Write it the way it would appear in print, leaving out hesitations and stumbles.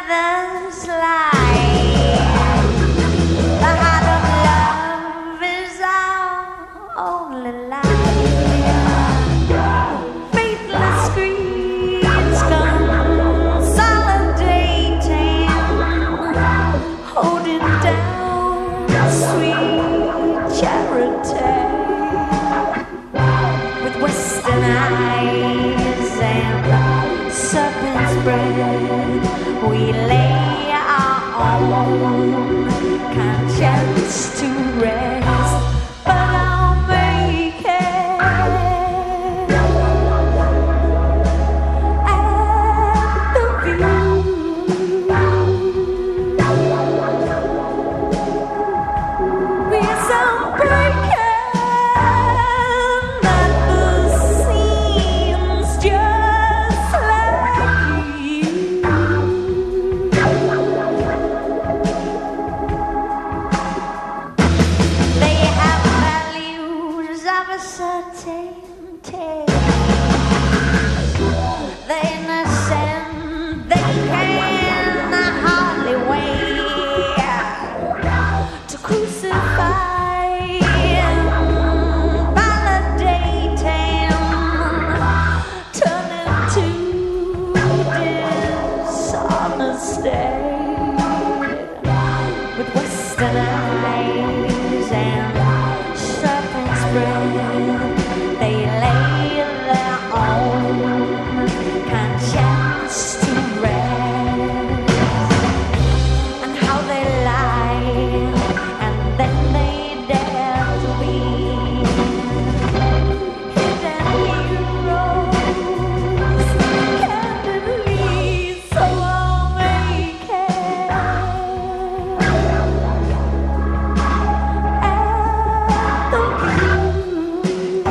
others lie. The heart of love is our only light. Faithless creeds consolidating, holding down sweet charity. With western eyes and serpent's breath, we lay our own conscience to rest. But I'll make it at the view. We're so breaking. Certainty, the innocent, they can hardly wait to crucify, validating, turning to dishonesty. With western eyes and serpent's breath, they lay their own conscience to rest. And how they lie, and then they dare to be hidden heroes, candidly, so I'll make it at the view.